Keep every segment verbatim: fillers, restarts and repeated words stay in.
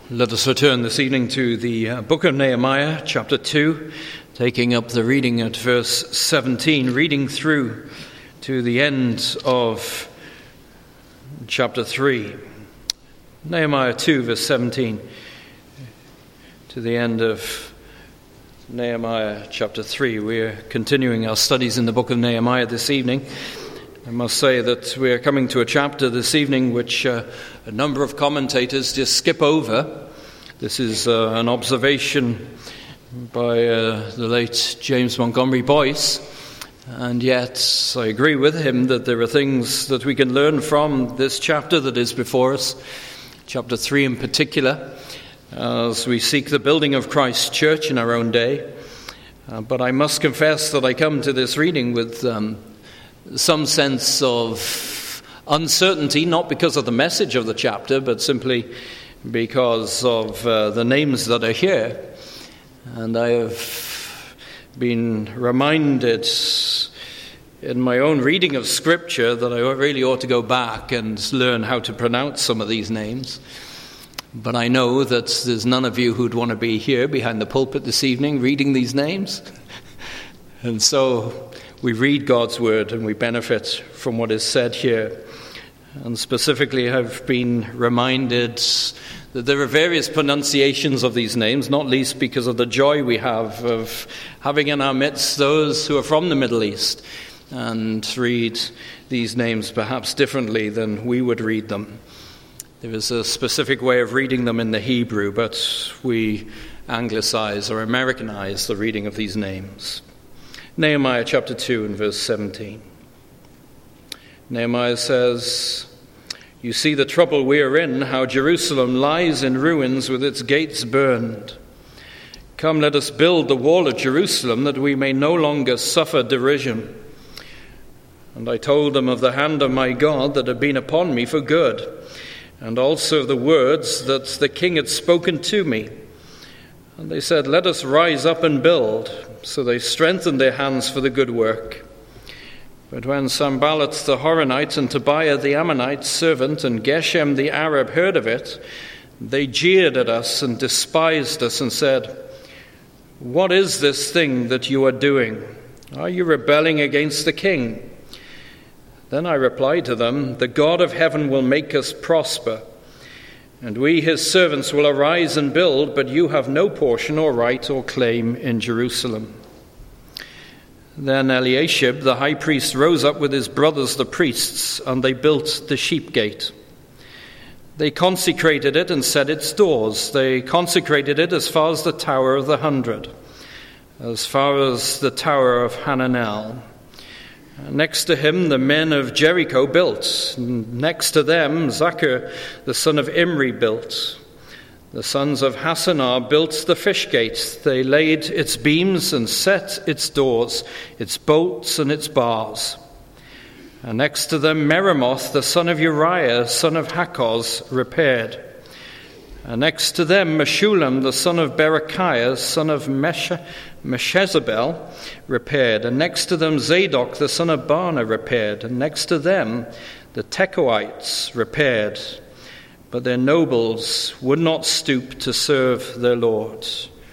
Let us return this evening to the uh, book of Nehemiah, chapter two, taking up the reading at verse seventeen, reading through to the end of chapter three. Nehemiah two, verse seventeen, to the end of Nehemiah chapter three. We're continuing our studies in the book of Nehemiah this evening. I must say that we are coming to a chapter this evening which uh, a number of commentators just skip over. This is uh, an observation by uh, the late James Montgomery Boyce, and yet I agree with him that there are things that we can learn from this chapter that is before us, chapter three in particular, as we seek the building of Christ's church in our own day. Uh, but I must confess that I come to this reading with um, some sense of uncertainty, not because of the message of the chapter, but simply because of uh, the names that are here. And I have been reminded in my own reading of Scripture that I really ought to go back and learn how to pronounce some of these names. But I know that there's none of you who'd want to be here behind the pulpit this evening reading these names. And so we read God's word and we benefit from what is said here. And specifically, I've been reminded that there are various pronunciations of these names, not least because of the joy we have of having in our midst those who are from the Middle East and read these names perhaps differently than we would read them. There is a specific way of reading them in the Hebrew, but we anglicize or Americanize the reading of these names. Nehemiah chapter two and verse seventeen. Nehemiah says, "You see the trouble we are in, how Jerusalem lies in ruins with its gates burned. Come, let us build the wall of Jerusalem that we may no longer suffer derision. And I told them of the hand of my God that had been upon me for good, and also of the words that the king had spoken to me. And they said, let us rise up and build. So they strengthened their hands for the good work. But when Sanballat the Horonite and Tobiah the Ammonite's servant and Geshem the Arab heard of it, they jeered at us and despised us and said, what is this thing that you are doing? Are you rebelling against the king? Then I replied to them, the God of heaven will make us prosper, and we his servants will arise and build, but you have no portion or right or claim in Jerusalem. Then Eliashib the high priest rose up with his brothers the priests, and they built the sheep gate. They consecrated it and set its doors. They consecrated it as far as the Tower of the Hundred, as far as the Tower of Hananel. Next to him, the men of Jericho built. Next to them, Zachar, the son of Imri, built. The sons of Hassenar built the fish gate. They laid its beams and set its doors, its bolts and its bars. And next to them, Meremoth, the son of Uriah, son of Hakkoz, repaired. And next to them, Meshullam, the son of Berechiah, son of Mesh- Meshezabel, repaired. And next to them, Zadok, the son of Baana, repaired. And next to them, the Tekoites repaired. But their nobles would not stoop to serve their Lord.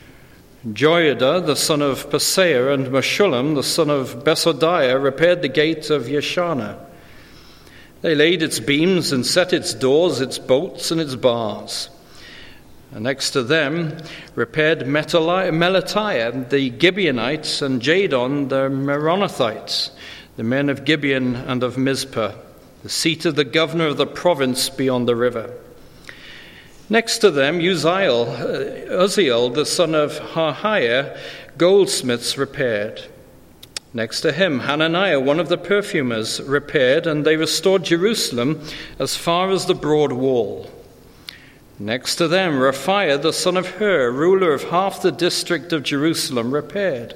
Joiada, the son of Paseah, and Meshullam, the son of Besodiah, repaired the gate of Yeshana. They laid its beams and set its doors, its bolts, and its bars. And next to them repaired Melatiah, the Gibeonites, and Jadon, the Meronothites, the men of Gibeon and of Mizpah, the seat of the governor of the province beyond the river. Next to them, Uzziel, Uzziel, the son of Harhiah, goldsmiths, repaired. Next to him, Hananiah, one of the perfumers, repaired, and they restored Jerusalem as far as the broad wall. Next to them, Raphiah, the son of Hur, ruler of half the district of Jerusalem, repaired.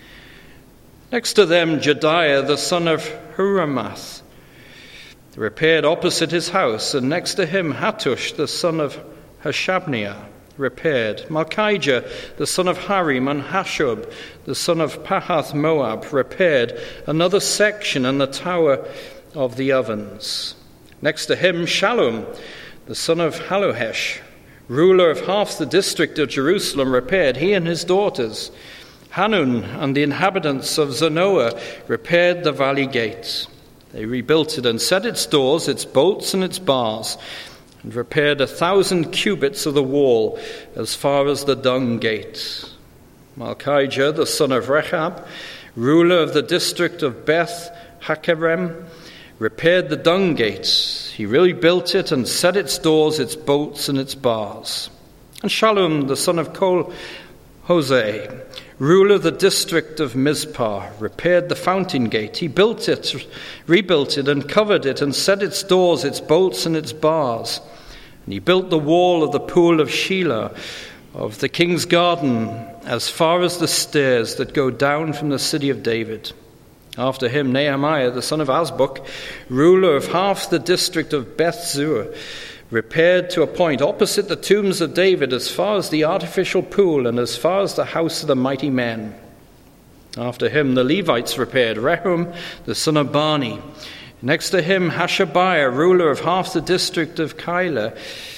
Next to them, Jediah, the son of Huramath, repaired opposite his house. And next to him, Hattush, the son of Hashabniah, repaired. Malchijah, the son of Harim, and Hashub, the son of Pahath Moab, repaired another section and the tower of the ovens. Next to him, Shallum, the son of Halohesh, ruler of half the district of Jerusalem, repaired, he and his daughters. Hanun and the inhabitants of Zanoah repaired the valley gate. They rebuilt it and set its doors, its bolts and its bars, and repaired a thousand cubits of the wall as far as the dung gate. Malchijah, the son of Rechab, ruler of the district of Beth Hakerem, repaired the dung gate. He rebuilt it and set its doors, its bolts, and its bars. And Shallum, the son of Kol-Hoseh, ruler of the district of Mizpah, repaired the fountain gate. He built it, rebuilt it, and covered it, and set its doors, its bolts, and its bars. And he built the wall of the pool of Shelah, of the king's garden, as far as the stairs that go down from the city of David. After him, Nehemiah, the son of Azbuk, ruler of half the district of Beth-zur, repaired to a point opposite the tombs of David as far as the artificial pool and as far as the house of the mighty men. After him, the Levites repaired. Rehum, the son of Bani. Next to him, Hashabiah, ruler of half the district of Keilah,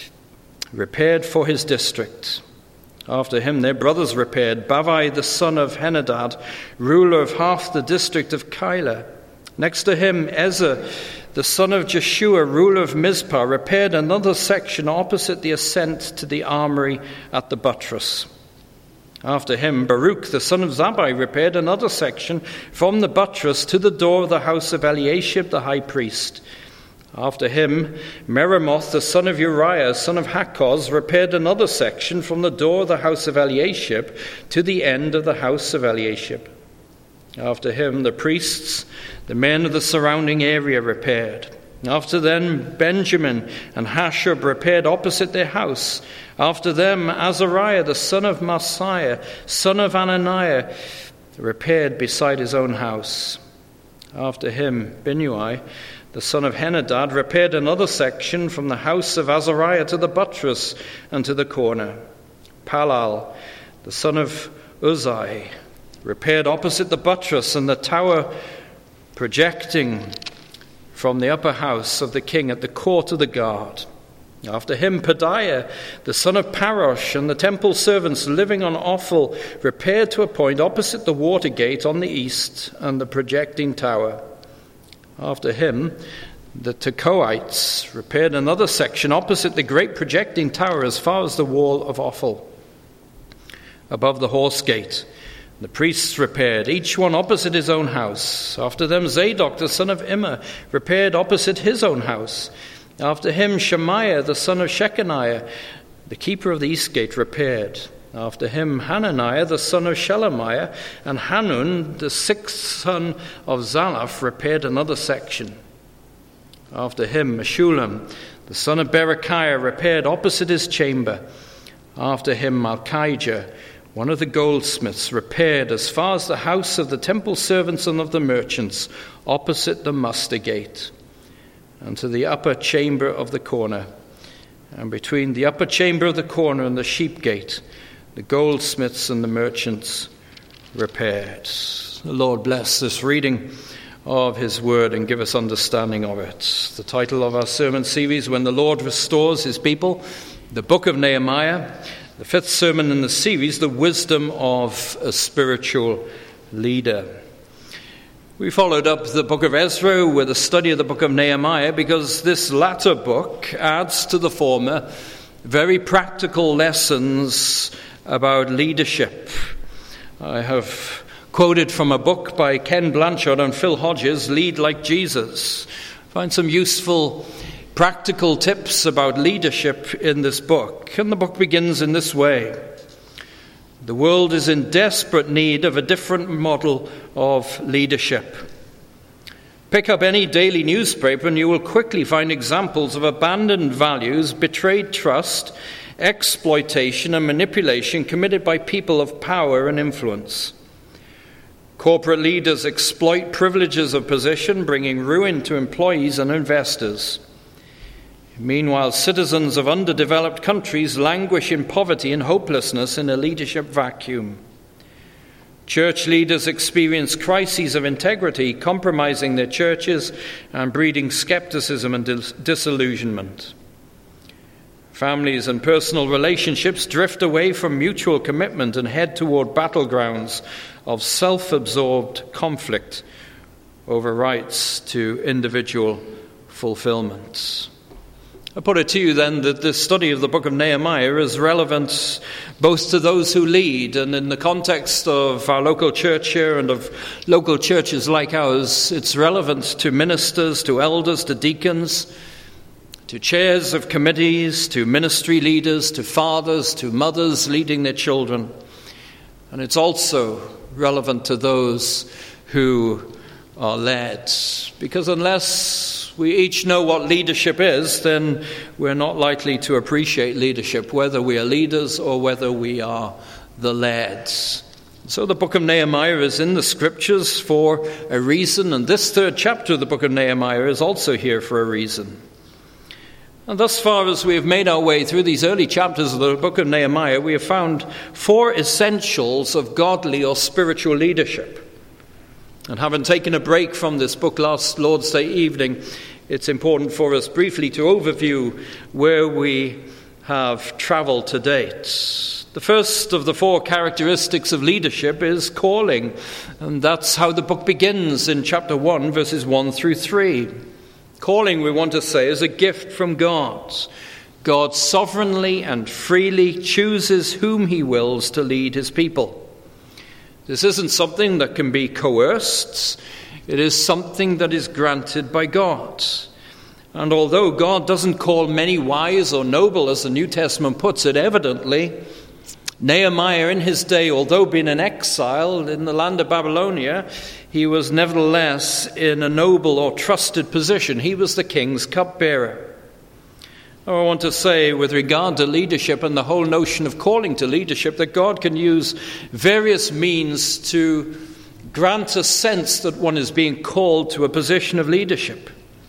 repaired for his district. After him, their brothers repaired. Bavai, the son of Henadad, ruler of half the district of Keilah. Next to him, Ezer, the son of Jeshua, ruler of Mizpah, repaired another section opposite the ascent to the armory at the buttress. After him, Baruch, the son of Zabbai, repaired another section from the buttress to the door of the house of Eliashib, the high priest. After him, Meremoth, the son of Uriah, son of Hakkoz, repaired another section from the door of the house of Eliashib to the end of the house of Eliashib. After him, the priests, the men of the surrounding area, repaired. After them, Benjamin and Hashub repaired opposite their house. After them, Azariah, the son of Maaseiah, son of Ananiah, repaired beside his own house. After him, Binnui, the son of Henadad, repaired another section from the house of Azariah to the buttress and to the corner. Palal, the son of Uzai, repaired opposite the buttress and the tower projecting from the upper house of the king at the court of the guard. After him, Pedaiah, the son of Parosh, and the temple servants living on Ophel, repaired to a point opposite the water gate on the east and the projecting tower. After him, the Tekoites repaired another section opposite the great projecting tower as far as the wall of Ophel. Above the horse gate, the priests repaired, each one opposite his own house. After them, Zadok, the son of Immer, repaired opposite his own house. After him, Shemaiah, the son of Shechaniah, the keeper of the east gate, repaired. After him, Hananiah, the son of Shelemiah, and Hanun, the sixth son of Zalaph, repaired another section. After him, Meshullam, the son of Berechiah, repaired opposite his chamber. After him, Malchijah, one of the goldsmiths, repaired as far as the house of the temple servants and of the merchants, opposite the muster gate, and to the upper chamber of the corner. And between the upper chamber of the corner and the sheep gate, the goldsmiths and the merchants repaired. The Lord bless this reading of his word and give us understanding of it. The title of our sermon series, When the Lord Restores His People, the book of Nehemiah, the fifth sermon in the series, The Wisdom of a Spiritual Leader. We followed up the book of Ezra with a study of the book of Nehemiah because this latter book adds to the former very practical lessons about leadership. I have quoted from a book by Ken Blanchard and Phil Hodges, Lead Like Jesus. Find some useful practical tips about leadership in this book. And the book begins in this way. The world is in desperate need of a different model of leadership. Pick up any daily newspaper and you will quickly find examples of abandoned values, betrayed trust, exploitation and manipulation committed by people of power and influence. Corporate leaders exploit privileges of position, bringing ruin to employees and investors. Meanwhile, citizens of underdeveloped countries languish in poverty and hopelessness in a leadership vacuum. Church leaders experience crises of integrity, compromising their churches and breeding skepticism and dis- disillusionment. Families and personal relationships drift away from mutual commitment and head toward battlegrounds of self-absorbed conflict over rights to individual fulfillment. I put it to you then that the study of the book of Nehemiah is relevant both to those who lead, and in the context of our local church here and of local churches like ours, it's relevant to ministers, to elders, to deacons, to chairs of committees, to ministry leaders, to fathers, to mothers leading their children. And it's also relevant to those who are led. Because unless we each know what leadership is, then we're not likely to appreciate leadership, whether we are leaders or whether we are the led. So the book of Nehemiah is in the scriptures for a reason, and this third chapter of the book of Nehemiah is also here for a reason. And thus far as we have made our way through these early chapters of the book of Nehemiah, we have found four essentials of godly or spiritual leadership. And having taken a break from this book last Lord's Day evening, it's important for us briefly to overview where we have travelled to date. The first of the four characteristics of leadership is calling, and that's how the book begins in chapter one, verses one through three. Calling, we want to say, is a gift from God. God sovereignly and freely chooses whom he wills to lead his people. This isn't something that can be coerced. It is something that is granted by God. And although God doesn't call many wise or noble, as the New Testament puts it, evidently, Nehemiah in his day, although being in exile in the land of Babylonia, he was nevertheless in a noble or trusted position. He was the king's cupbearer. I want to say with regard to leadership and the whole notion of calling to leadership that God can use various means to grant a sense that one is being called to a position of leadership.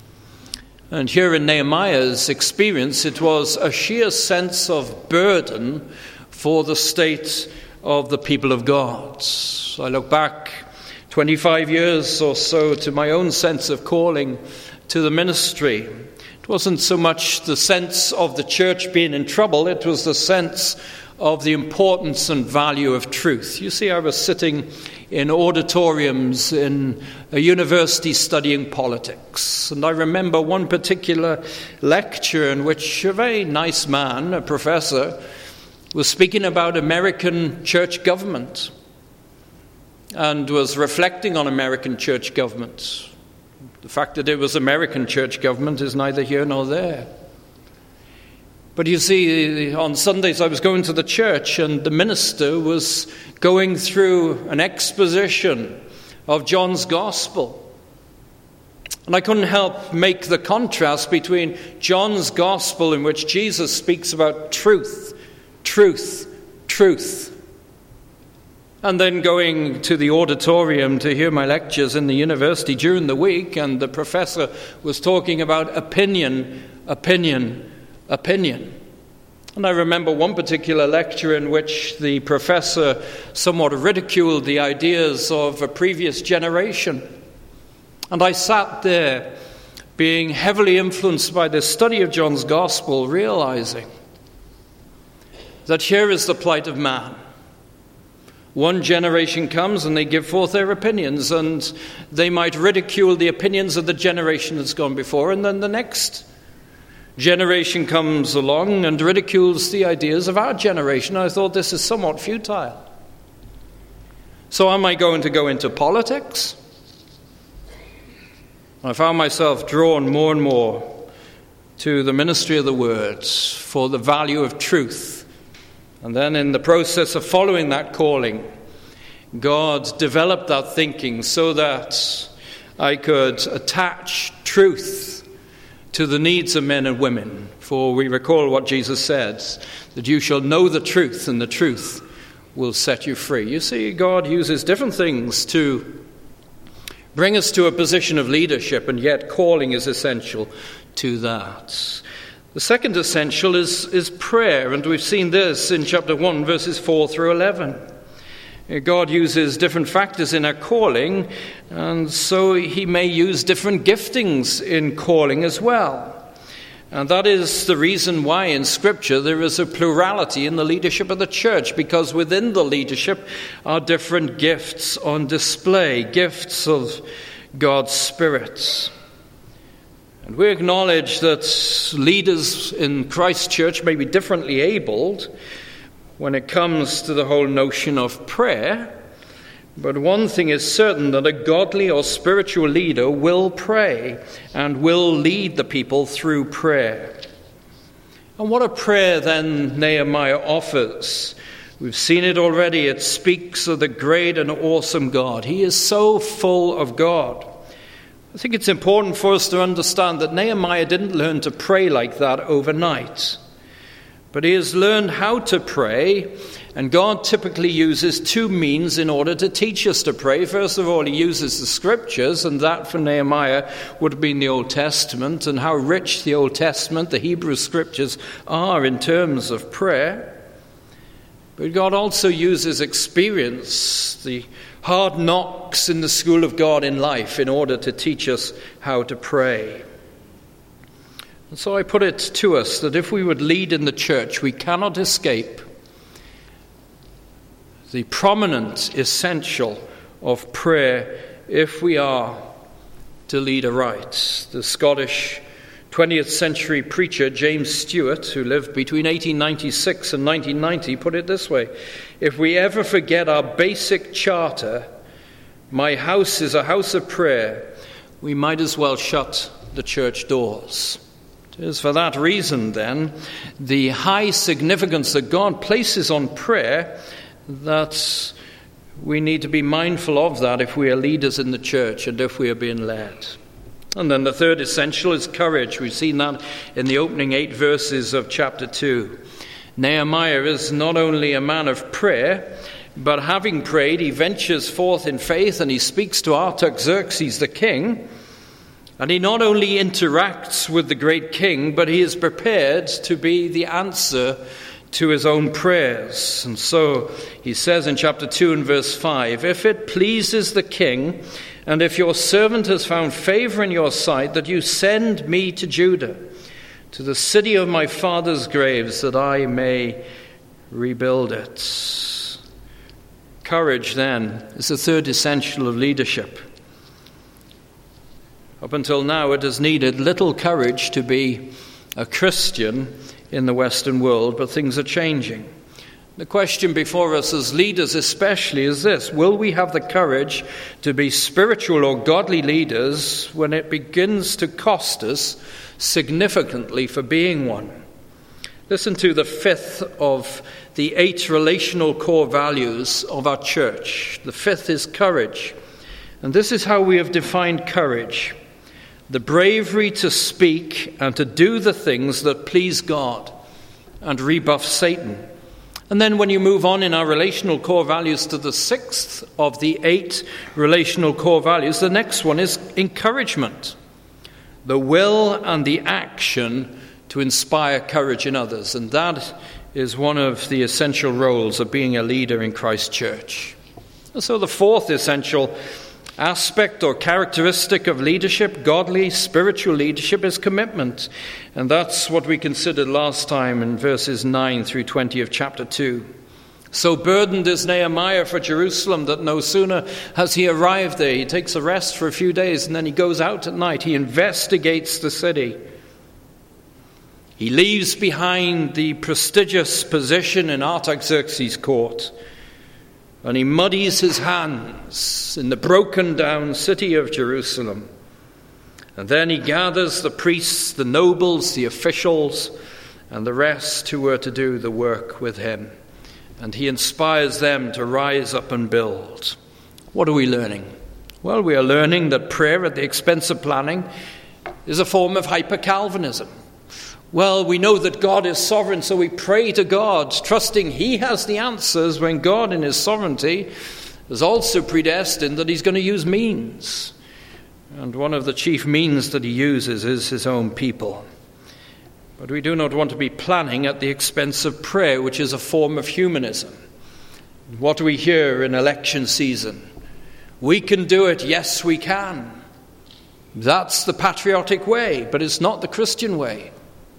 And here in Nehemiah's experience, it was a sheer sense of burden for the state of the people of God. I look back twenty-five years or so to my own sense of calling to the ministry. It wasn't so much the sense of the church being in trouble, it was the sense of the importance and value of truth. You see, I was sitting in auditoriums in a university studying politics, and I remember one particular lecture in which a very nice man, a professor, was speaking about American church government and was reflecting on American church government. The fact that it was American church government is neither here nor there. But you see, on Sundays I was going to the church and the minister was going through an exposition of John's Gospel. And I couldn't help make the contrast between John's Gospel, in which Jesus speaks about truth, truth, truth, and then going to the auditorium to hear my lectures in the university during the week, and the professor was talking about opinion, opinion, opinion. And I remember one particular lecture in which the professor somewhat ridiculed the ideas of a previous generation. And I sat there being heavily influenced by the study of John's Gospel, realizing that here is the plight of man. One generation comes and they give forth their opinions, and they might ridicule the opinions of the generation that's gone before, and then the next generation comes along and ridicules the ideas of our generation. I thought, this is somewhat futile. So am I going to go into politics? I found myself drawn more and more to the ministry of the words for the value of truth. And then in the process of following that calling, God developed that thinking so that I could attach truth to the needs of men and women. For we recall what Jesus said, that you shall know the truth, and the truth will set you free. You see, God uses different things to bring us to a position of leadership, and yet calling is essential to that. The second essential is, is prayer, and we've seen this in chapter one, verses four through eleven. God uses different factors in our calling, and so he may use different giftings in calling as well. And that is the reason why in Scripture there is a plurality in the leadership of the church, because within the leadership are different gifts on display, gifts of God's Spirit. And we acknowledge that leaders in Christ's church may be differently abled when it comes to the whole notion of prayer. But one thing is certain, that a godly or spiritual leader will pray and will lead the people through prayer. And what a prayer then Nehemiah offers. We've seen it already. It speaks of the great and awesome God. He is so full of God. I think it's important for us to understand that Nehemiah didn't learn to pray like that overnight. But he has learned how to pray, and God typically uses two means in order to teach us to pray. First of all, he uses the Scriptures, and that for Nehemiah would have been the Old Testament, and how rich the Old Testament, the Hebrew Scriptures, are in terms of prayer. But God also uses experience, the hard knocks in the school of God in life, in order to teach us how to pray. And so I put it to us that if we would lead in the church, we cannot escape the prominent essential of prayer if we are to lead aright. The Scottish twentieth century preacher James Stewart, who lived between eighteen ninety-six and nineteen ninety, put it this way: if we ever forget our basic charter, my house is a house of prayer, we might as well shut the church doors. It is for that reason, then, the high significance that God places on prayer, that we need to be mindful of that if we are leaders in the church and if we are being led. And then the third essential is courage. We've seen that in the opening eight verses of chapter two. Nehemiah is not only a man of prayer, but having prayed, he ventures forth in faith and he speaks to Artaxerxes the king. And he not only interacts with the great king, but he is prepared to be the answer to his own prayers. And so he says in chapter two and verse five, if it pleases the king, and if your servant has found favor in your sight, that you send me to Judah, to the city of my father's graves, that I may rebuild it. Courage, then, is the third essential of leadership. Up until now, it has needed little courage to be a Christian in the Western world, but things are changing. The question before us as leaders especially is this: will we have the courage to be spiritual or godly leaders when it begins to cost us significantly for being one? Listen to the fifth of the eight relational core values of our church. The fifth is courage. And this is how we have defined courage: the bravery to speak and to do the things that please God and rebuff Satan. And then when you move on in our relational core values to the sixth of the eight relational core values, the next one is encouragement. The will and the action to inspire courage in others. And that is one of the essential roles of being a leader in Christ's church. And so the fourth essential aspect or characteristic of leadership, godly spiritual leadership, is commitment. And that's what we considered last time in verses nine through twenty of chapter two. So burdened is Nehemiah for Jerusalem that no sooner has he arrived there, he takes a rest for a few days and then he goes out at night. He investigates the city. He leaves behind the prestigious position in Artaxerxes' court, and he muddies his hands in the broken down city of Jerusalem. And then he gathers the priests, the nobles, the officials, and the rest who were to do the work with him. And he inspires them to rise up and build. What are we learning? Well, we are learning that prayer at the expense of planning is a form of hyper-Calvinism. Well, we know that God is sovereign, so we pray to God, trusting he has the answers, when God in his sovereignty is also predestined that he's going to use means. And one of the chief means that he uses is his own people. But we do not want to be planning at the expense of prayer, which is a form of humanism. What do we hear in election season? We can do it, yes we can. That's the patriotic way, but it's not the Christian way.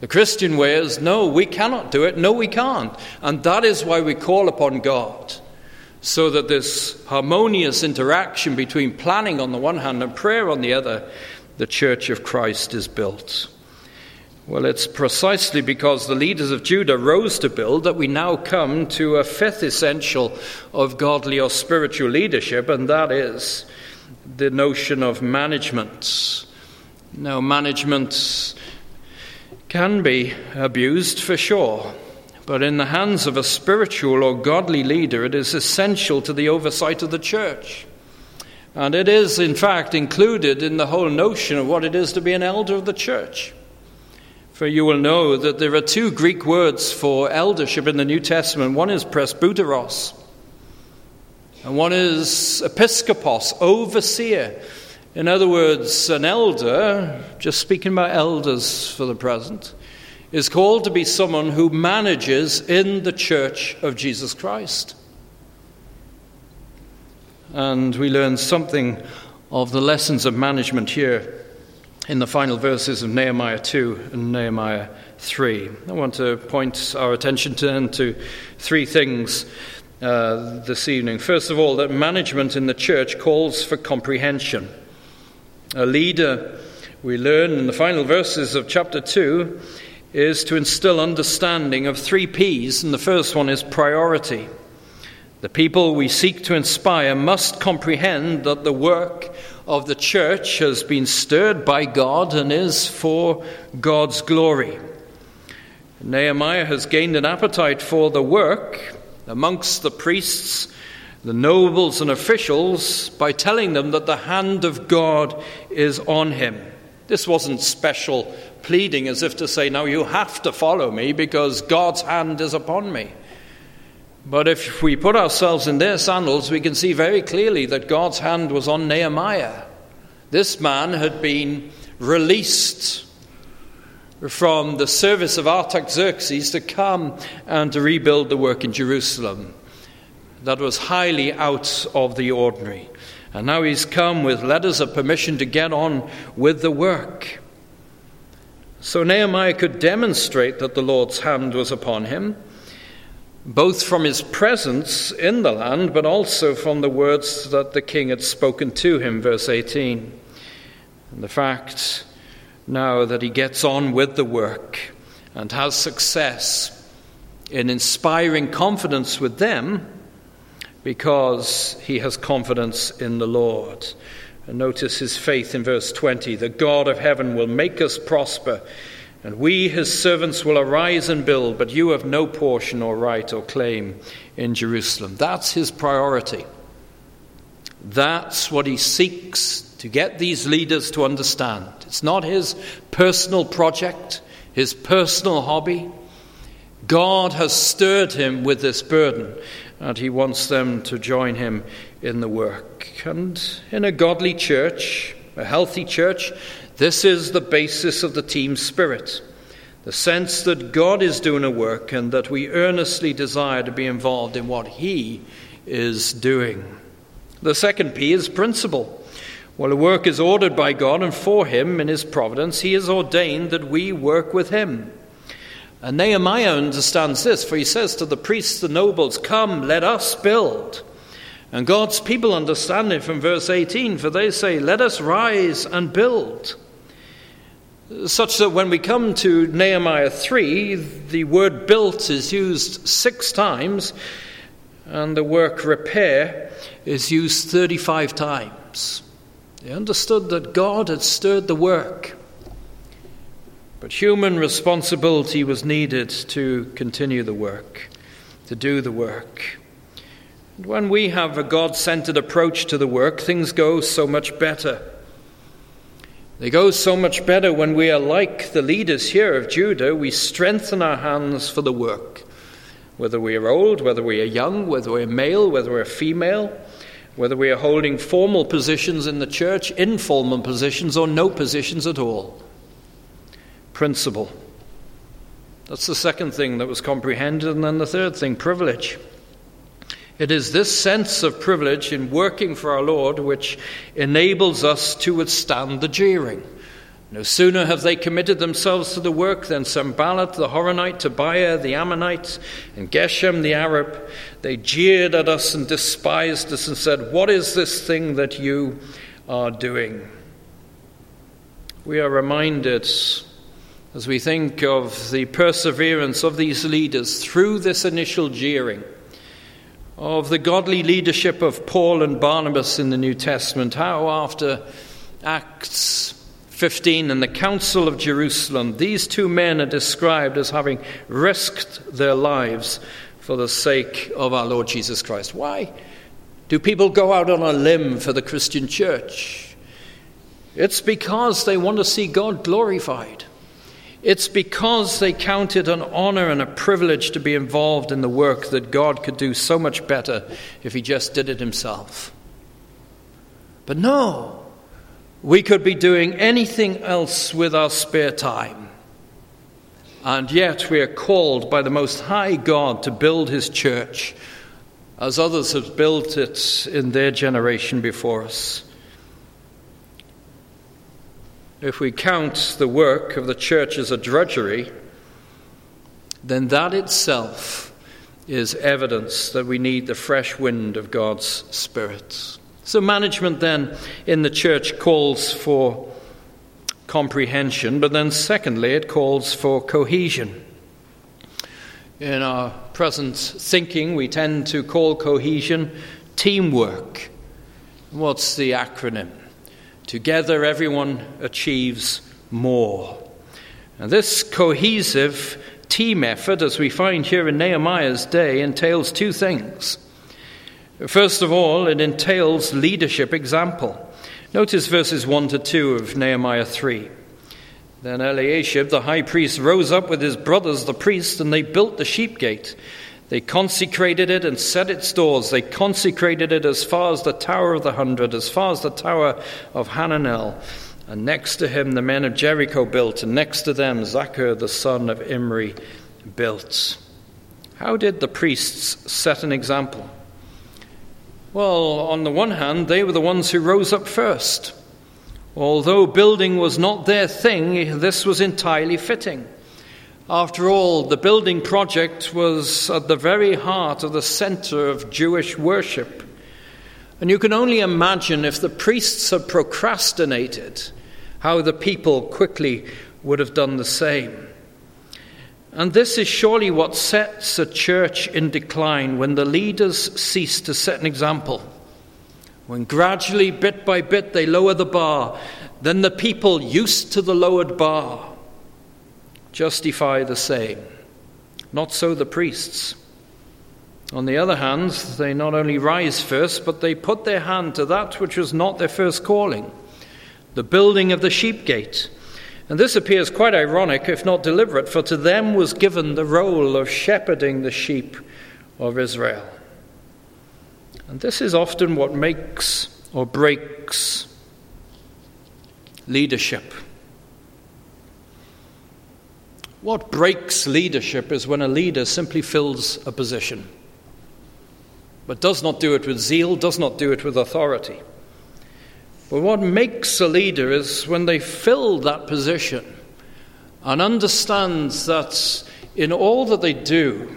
The Christian way is, no, we cannot do it. No, we can't. And that is why we call upon God, so that this harmonious interaction between planning on the one hand and prayer on the other, the Church of Christ is built. Well, it's precisely because the leaders of Judah rose to build that we now come to a fifth essential of godly or spiritual leadership, and that is the notion of management. Now, management can be abused for sure, but in the hands of a spiritual or godly leader, it is essential to the oversight of the church. And it is, in fact, included in the whole notion of what it is to be an elder of the church. For you will know that there are two Greek words for eldership in the New Testament. One is presbyteros, and one is episkopos, overseer. In other words, an elder, just speaking about elders for the present, is called to be someone who manages in the church of Jesus Christ. And we learn something of the lessons of management here in the final verses of Nehemiah two and Nehemiah three. I want to point our attention to, to three things uh, this evening. First of all, that management in the church calls for comprehension. A leader, we learn in the final verses of chapter two, is to instill understanding of three P's, and the first one is priority. The people we seek to inspire must comprehend that the work of the church has been stirred by God and is for God's glory. Nehemiah has gained an appetite for the work amongst the priests, the nobles and officials, by telling them that the hand of God is on him. This wasn't special pleading as if to say, now you have to follow me because God's hand is upon me. But if we put ourselves in their sandals, we can see very clearly that God's hand was on Nehemiah. This man had been released from the service of Artaxerxes to come and to rebuild the work in Jerusalem. That was highly out of the ordinary. And now he's come with letters of permission to get on with the work. So Nehemiah could demonstrate that the Lord's hand was upon him, both from his presence in the land, but also from the words that the king had spoken to him, verse eighteen. And the fact now that he gets on with the work and has success in inspiring confidence with them because he has confidence in the Lord. And notice his faith in verse twenty. The God of heaven will make us prosper, and we, his servants, will arise and build, but you have no portion or right or claim in Jerusalem. That's his priority. That's what he seeks to get these leaders to understand. It's not his personal project, his personal hobby. God has stirred him with this burden, and he wants them to join him in the work. And in a godly church, a healthy church, this is the basis of the team spirit. The sense that God is doing a work and that we earnestly desire to be involved in what he is doing. The second P is principle. Well, the work is ordered by God, and for him in his providence, he has ordained that we work with him. And Nehemiah understands this, for he says to the priests, the nobles, come, let us build. And God's people understand it from verse eighteen, for they say, let us rise and build. Such that when we come to Nehemiah three, the word built is used six times, and the word repair is used thirty-five times. They understood that God had stirred the work, but human responsibility was needed to continue the work, to do the work. And when we have a God-centered approach to the work, things go so much better. They go so much better when we are like the leaders here of Judah. We strengthen our hands for the work. Whether we are old, whether we are young, whether we are male, whether we are female, whether we are holding formal positions in the church, informal positions, or no positions at all. Principle. That's the second thing that was comprehended. And then the third thing, privilege. It is this sense of privilege in working for our Lord which enables us to withstand the jeering. No sooner have they committed themselves to the work than Sanballat the Horonite, Tobiah the Ammonite, and Geshem the Arab, they jeered at us and despised us and said, "What is this thing that you are doing?" We are reminded, as we think of the perseverance of these leaders through this initial jeering, of the godly leadership of Paul and Barnabas in the New Testament, how after Acts fifteen and the Council of Jerusalem, these two men are described as having risked their lives for the sake of our Lord Jesus Christ. Why do people go out on a limb for the Christian church? It's because they want to see God glorified. It's because they count it an honor and a privilege to be involved in the work that God could do so much better if he just did it himself. But no, we could be doing anything else with our spare time. And yet we are called by the Most High God to build his church, as others have built it in their generation before us. If we count the work of the church as a drudgery, then that itself is evidence that we need the fresh wind of God's Spirit. So management then in the church calls for comprehension, but then secondly it calls for cohesion. In our present thinking we tend to call cohesion teamwork. What's the acronym? Together everyone achieves more. And this cohesive team effort, as we find here in Nehemiah's day, entails two things. First of all, it entails leadership example. Notice verses one to two of Nehemiah three. Then Eliashib, the high priest, rose up with his brothers, the priests, and they built the sheep gate. They consecrated it and set its doors. They consecrated it as far as the Tower of the Hundred, as far as the Tower of Hananel. And next to him the men of Jericho built, and next to them Zachar, the son of Imri, built. How did the priests set an example? Well, on the one hand, they were the ones who rose up first. Although building was not their thing, this was entirely fitting. After all, the building project was at the very heart of the center of Jewish worship. And you can only imagine if the priests had procrastinated, how the people quickly would have done the same. And this is surely what sets a church in decline, when the leaders cease to set an example. When gradually, bit by bit, they lower the bar, then the people used to the lowered bar justify the same. Not so the priests. On the other hand, they not only rise first, but they put their hand to that which was not their first calling, the building of the sheep gate. And this appears quite ironic, if not deliberate, for to them was given the role of shepherding the sheep of Israel. And this is often what makes or breaks leadership. What breaks leadership is when a leader simply fills a position, but does not do it with zeal, does not do it with authority. But what makes a leader is when they fill that position and understands that in all that they do,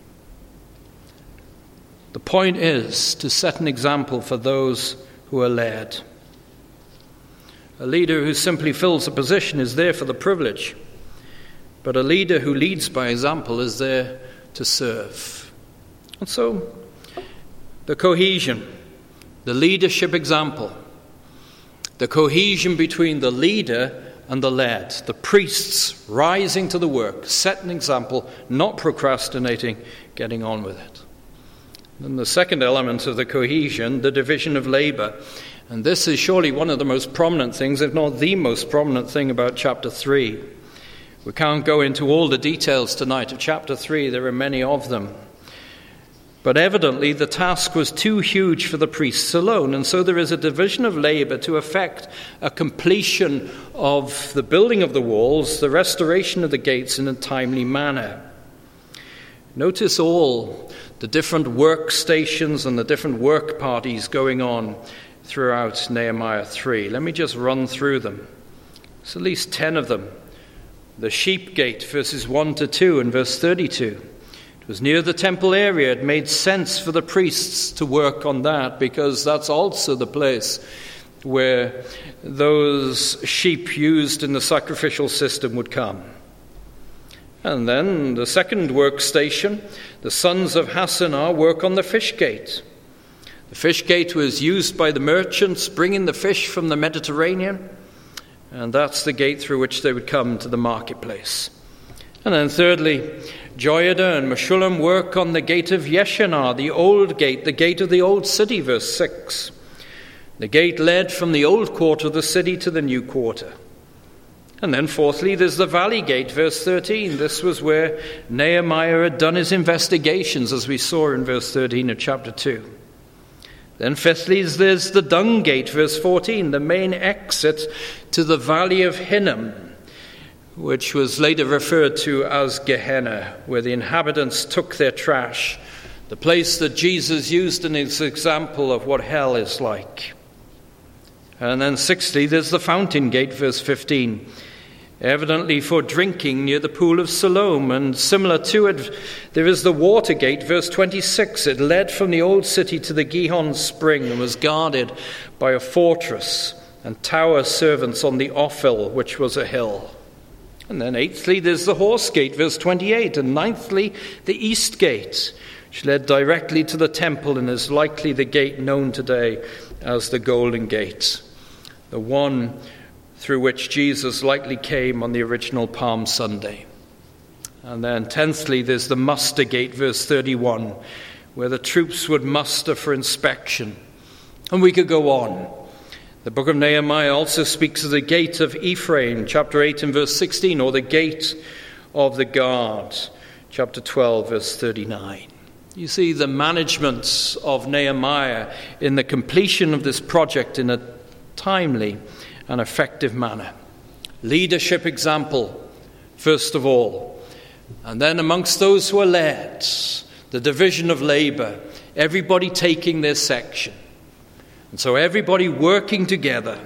the point is to set an example for those who are led. A leader who simply fills a position is there for the privilege, but a leader who leads by example is there to serve. And so, the cohesion, the leadership example, the cohesion between the leader and the led, the priests rising to the work, set an example, not procrastinating, getting on with it. And the second element of the cohesion, the division of labor. And this is surely one of the most prominent things, if not the most prominent thing about chapter three. We can't go into all the details tonight of chapter three. There are many of them. But evidently the task was too huge for the priests alone, and so there is a division of labor to effect a completion of the building of the walls, the restoration of the gates in a timely manner. Notice all the different workstations and the different work parties going on throughout Nehemiah three. Let me just run through them. There's at least ten of them. The sheep gate, verses one to two and verse thirty-two. It was near the temple area. It made sense for the priests to work on that because that's also the place where those sheep used in the sacrificial system would come. And then the second workstation, the sons of Hassenaah work on the fish gate. The fish gate was used by the merchants bringing the fish from the Mediterranean, and that's the gate through which they would come to the marketplace. And then thirdly, Joiada and Meshullam work on the gate of Yeshanah, the old gate, the gate of the old city, verse six. The gate led from the old quarter of the city to the new quarter. And then fourthly, there's the valley gate, verse thirteen. This was where Nehemiah had done his investigations, as we saw in verse thirteen of chapter two. Then fifthly, there's the dung gate, verse fourteen, the main exit to the valley of Hinnom, which was later referred to as Gehenna, where the inhabitants took their trash, the place that Jesus used in his example of what hell is like. And then sixthly, there's the fountain gate, verse fifteen, evidently for drinking near the pool of Siloam. And similar to it, there is the water gate, verse twenty-six. It led from the old city to the Gihon spring and was guarded by a fortress and tower servants on the Ophel, which was a hill. And then eighthly, there's the horse gate, verse twenty-eight. And ninthly, the east gate, which led directly to the temple and is likely the gate known today as the Golden Gate, the one through which Jesus likely came on the original Palm Sunday. And then tenthly, there's the muster gate, verse thirty-one, where the troops would muster for inspection. And we could go on. The book of Nehemiah also speaks of the gate of Ephraim, chapter eight and verse sixteen, or the gate of the guard, chapter twelve, verse thirty-nine. You see the management of Nehemiah in the completion of this project in a timely and effective manner. Leadership example, first of all. And then amongst those who are led, the division of labor, everybody taking their section. And so everybody working together.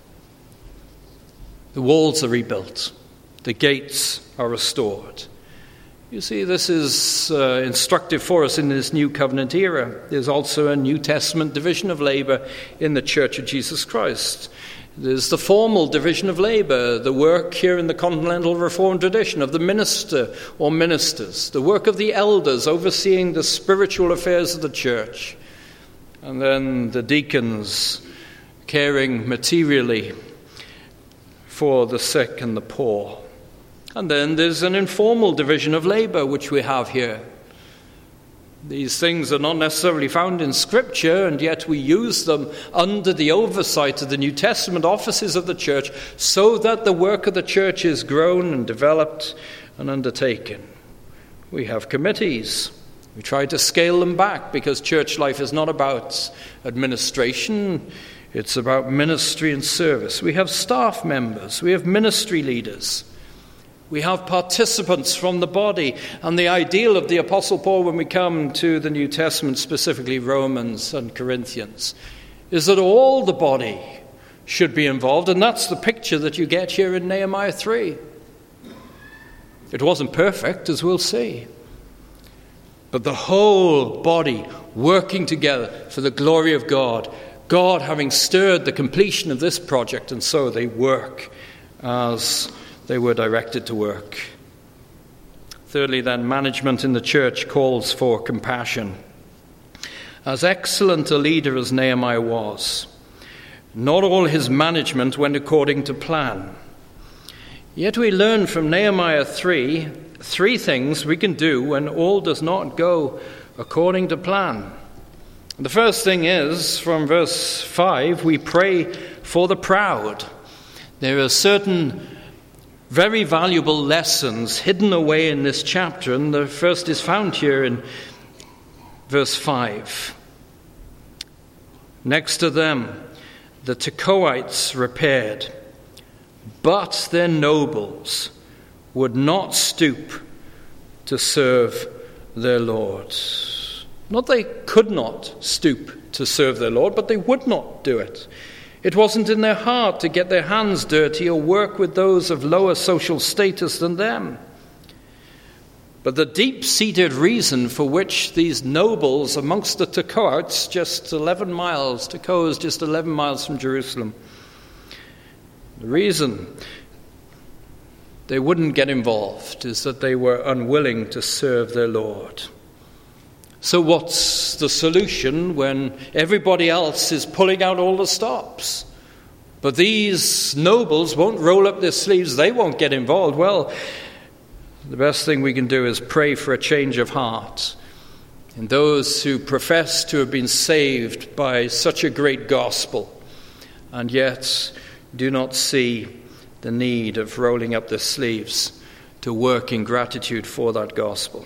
The walls are rebuilt. The gates are restored. You see, this is uh, instructive for us in this New Covenant era. There's also a New Testament division of labor in the Church of Jesus Christ. There's the formal division of labor, the work here in the Continental Reformed tradition of the minister or ministers, the work of the elders overseeing the spiritual affairs of the church, and then the deacons caring materially for the sick and the poor. And then there's an informal division of labor which we have here. These things are not necessarily found in Scripture, and yet we use them under the oversight of the New Testament offices of the church so that the work of the church is grown and developed and undertaken. We have committees. We try to scale them back because church life is not about administration, it's about ministry and service. We have staff members, we have ministry leaders. We have participants from the body, and the ideal of the Apostle Paul when we come to the New Testament, specifically Romans and Corinthians, is that all the body should be involved, and that's the picture that you get here in Nehemiah three. It wasn't perfect, as we'll see, but the whole body working together for the glory of God, God having stirred the completion of this project, and so they work as they were directed to work. Thirdly, then, management in the church calls for compassion. As excellent a leader as Nehemiah was, not all his management went according to plan. Yet we learn from Nehemiah three, three things we can do when all does not go according to plan. The first thing is, from verse five, we pray for the proud. There are certain very valuable lessons hidden away in this chapter, and the first is found here in verse five. Next to them, the Tekoites repaired, but their nobles would not stoop to serve their Lord. Not they could not stoop to serve their Lord, but they would not do it. It wasn't in their heart to get their hands dirty or work with those of lower social status than them. But the deep-seated reason for which these nobles amongst the Tekoites, just eleven miles, Tekoa is just eleven miles from Jerusalem, the reason they wouldn't get involved is that they were unwilling to serve their Lord. So what's the solution when everybody else is pulling out all the stops? But these nobles won't roll up their sleeves, they won't get involved. Well, the best thing we can do is pray for a change of heart in those who profess to have been saved by such a great gospel and yet do not see the need of rolling up their sleeves to work in gratitude for that gospel.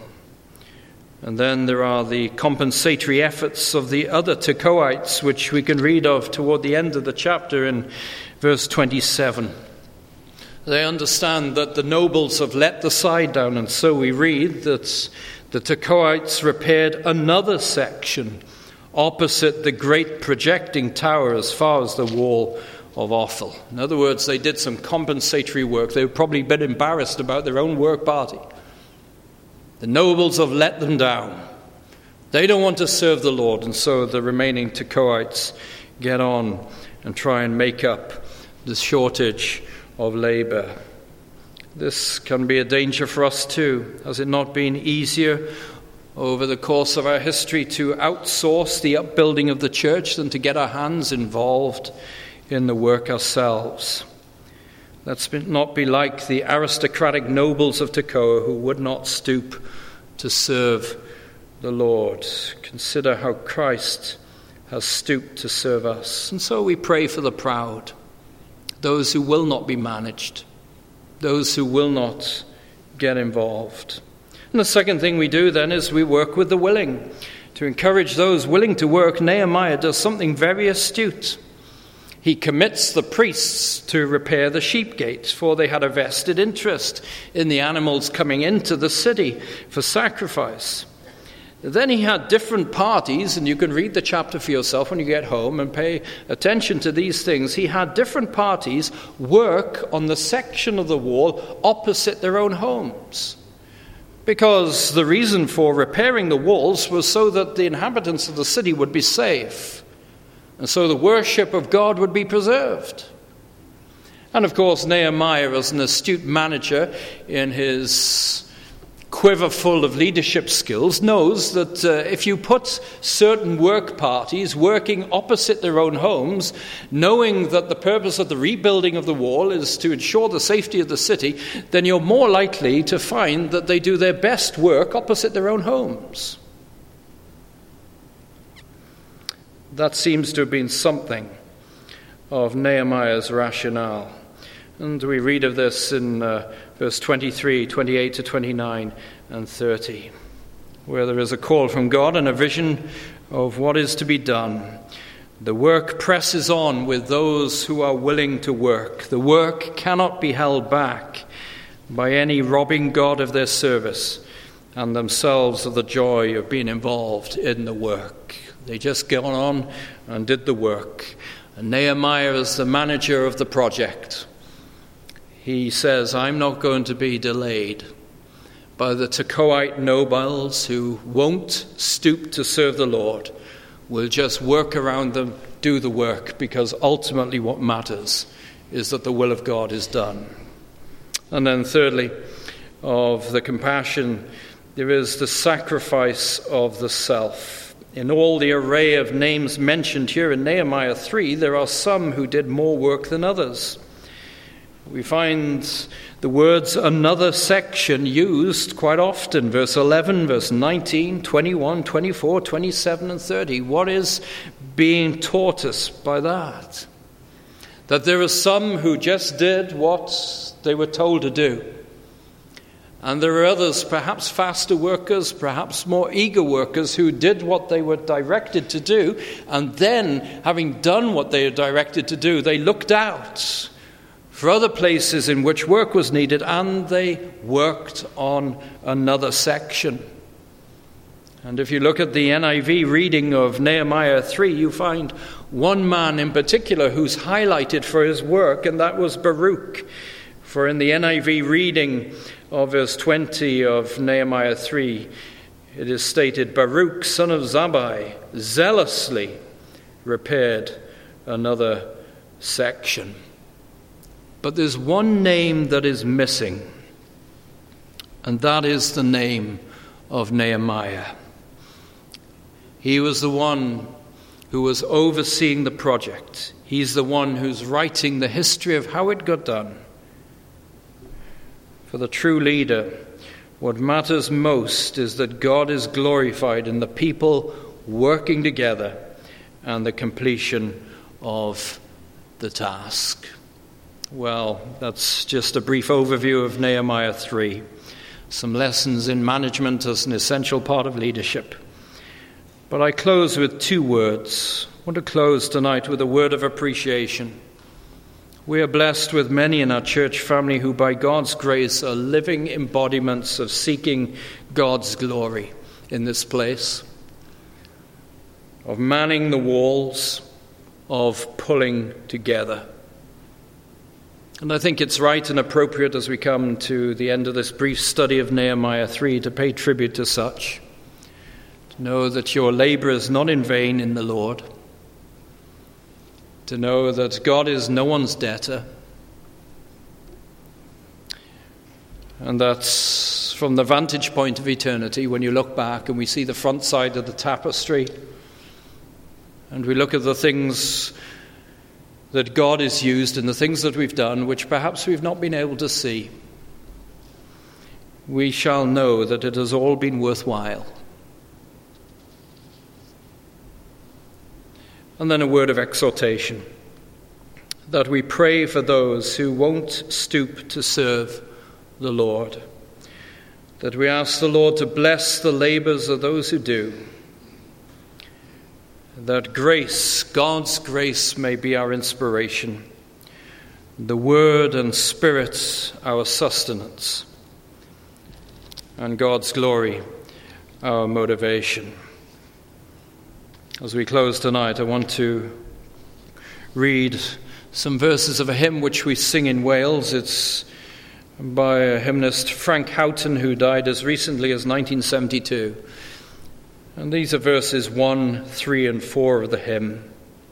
And then there are the compensatory efforts of the other Tekoites, which we can read of toward the end of the chapter in verse twenty-seven. They understand that the nobles have let the side down, and so we read that the Tekoites repaired another section opposite the great projecting tower as far as the wall of Ophel. In other words, they did some compensatory work. They were probably a bit embarrassed about their own work party. The nobles have let them down. They don't want to serve the Lord, and so the remaining Tekoites get on and try and make up the shortage of labor. This can be a danger for us too. Has it not been easier over the course of our history to outsource the upbuilding of the church than to get our hands involved in the work ourselves? Let's not be like the aristocratic nobles of Tekoa who would not stoop to serve the Lord. Consider how Christ has stooped to serve us. And so we pray for the proud, those who will not be managed, those who will not get involved. And the second thing we do then is we work with the willing. To encourage those willing to work, Nehemiah does something very astute. He commits the priests to repair the sheep gates, for they had a vested interest in the animals coming into the city for sacrifice. Then he had different parties, and you can read the chapter for yourself when you get home and pay attention to these things. He had different parties work on the section of the wall opposite their own homes, because the reason for repairing the walls was so that the inhabitants of the city would be safe, and so the worship of God would be preserved. And of course, Nehemiah, as an astute manager in his quiver full of leadership skills, knows that uh, if you put certain work parties working opposite their own homes, knowing that the purpose of the rebuilding of the wall is to ensure the safety of the city, then you're more likely to find that they do their best work opposite their own homes. That seems to have been something of Nehemiah's rationale. And we read of this in uh, verse twenty-three, twenty-eight to twenty-nine, and thirty, where there is a call from God and a vision of what is to be done. The work presses on with those who are willing to work. The work cannot be held back by any robbing God of their service and themselves of the joy of being involved in the work. They just got on and did the work. And Nehemiah is the manager of the project. He says, I'm not going to be delayed by the Tekoite nobles who won't stoop to serve the Lord. We'll just work around them, do the work, because ultimately what matters is that the will of God is done. And then thirdly, of the compassion, there is the sacrifice of the self. In all the array of names mentioned here in Nehemiah three, there are some who did more work than others. We find the words another section used quite often. Verse eleven, verse nineteen, twenty-one, twenty-four, twenty-seven, and thirty. What is being taught us by that? That there are some who just did what they were told to do. And there are others, perhaps faster workers, perhaps more eager workers, who did what they were directed to do. And then, having done what they were directed to do, they looked out for other places in which work was needed, and they worked on another section. And if you look at the N I V reading of Nehemiah three, you find one man in particular who's highlighted for his work, and that was Baruch. For in the N I V reading of verse twenty of Nehemiah three, it is stated, Baruch, son of Zabbai, zealously repaired another section. But there's one name that is missing, and that is the name of Nehemiah. He was the one who was overseeing the project. He's the one who's writing the history of how it got done. For the true leader, what matters most is that God is glorified in the people working together and the completion of the task. Well, that's just a brief overview of Nehemiah three. Some lessons in management as an essential part of leadership. But I close with two words. I want to close tonight with a word of appreciation. We are blessed with many in our church family who, by God's grace, are living embodiments of seeking God's glory in this place, of manning the walls, of pulling together. And I think it's right and appropriate as we come to the end of this brief study of Nehemiah three to pay tribute to such. To know that your labor is not in vain in the Lord. To know that God is no one's debtor. And that's from the vantage point of eternity, when you look back and we see the front side of the tapestry, and we look at the things that God has used and the things that we've done, which perhaps we've not been able to see, we shall know that it has all been worthwhile. And then a word of exhortation, that we pray for those who won't stoop to serve the Lord, that we ask the Lord to bless the labors of those who do, that grace, God's grace, may be our inspiration, the Word and Spirit our sustenance, and God's glory our motivation. As we close tonight, I want to read some verses of a hymn which we sing in Wales. It's by a hymnist, Frank Houghton, who died as recently as nineteen seventy-two. And these are verses one, three, and four of the hymn.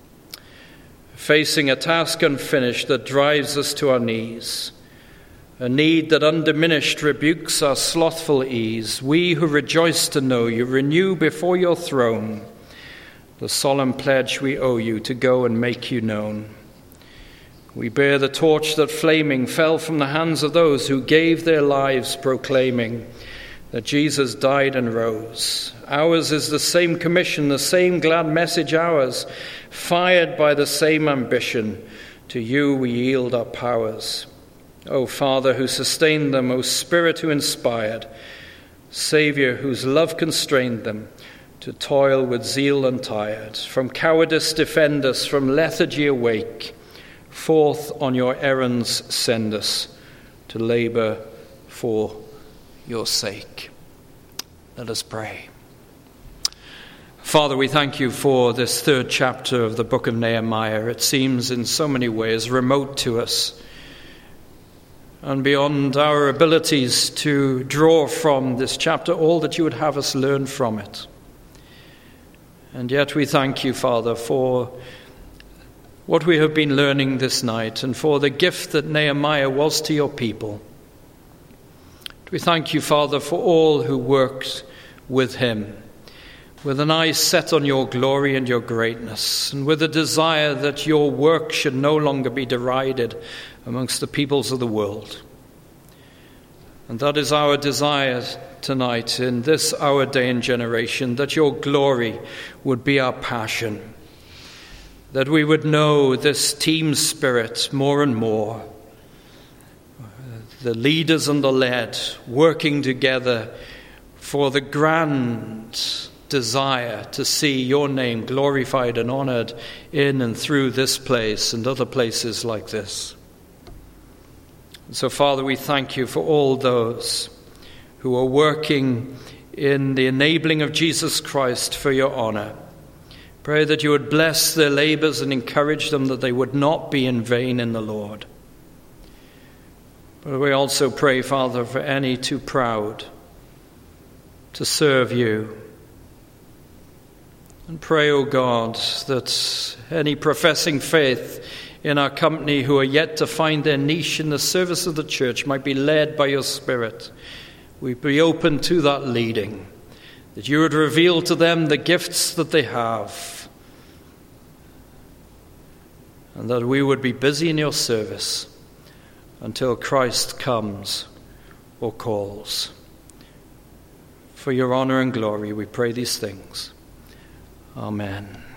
Facing a task unfinished that drives us to our knees, a need that undiminished rebukes our slothful ease, we who rejoice to know you renew before your throne the solemn pledge we owe you to go and make you known. We bear the torch that flaming fell from the hands of those who gave their lives proclaiming that Jesus died and rose. Ours is the same commission, the same glad message ours, fired by the same ambition. To you we yield our powers. O Father who sustained them, O Spirit who inspired, Saviour whose love constrained them to toil with zeal untired. From cowardice defend us, from lethargy awake. Forth on your errands send us to labor for your sake. Let us pray. Father, we thank you for this third chapter of the book of Nehemiah. It seems in so many ways remote to us and beyond our abilities to draw from this chapter all that you would have us learn from it. And yet we thank you, Father, for what we have been learning this night and for the gift that Nehemiah was to your people. We thank you, Father, for all who worked with him, with an eye set on your glory and your greatness, and with a desire that your work should no longer be derided amongst the peoples of the world. And that is our desire tonight, in this our day and generation, that your glory would be our passion, that we would know this team spirit more and more, the leaders and the led working together for the grand desire to see your name glorified and honored in and through this place and other places like this. So, Father, we thank you for all those who are working in the enabling of Jesus Christ for your honor. Pray that you would bless their labors and encourage them, that they would not be in vain in the Lord. But we also pray, Father, for any too proud to serve you. And pray, O God, that any professing faith in our company who are yet to find their niche in the service of the church might be led by your Spirit. We be open to that leading, that you would reveal to them the gifts that they have, and that we would be busy in your service until Christ comes or calls. For your honor and glory, we pray these things. Amen.